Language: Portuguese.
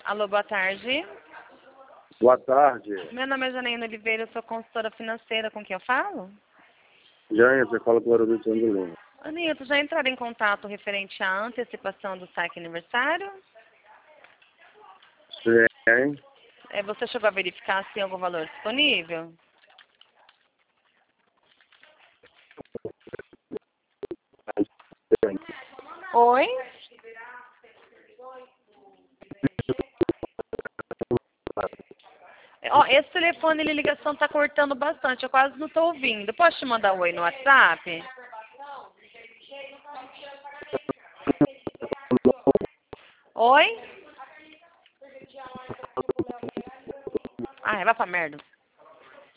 Alô, boa tarde. Boa tarde. Meu nome é Janaína Oliveira, eu sou consultora financeira. Com quem eu falo? Jânio, você fala com o Aeroporto de Lima. Anilton, já entraram em contato referente à antecipação do saque aniversário? Sim. Você chegou a verificar se tem algum valor disponível? Oi? Ó, esse telefone de ligação tá cortando bastante, eu quase não tô ouvindo. Posso te mandar um oi no WhatsApp? Oi? Ai, vai pra merda.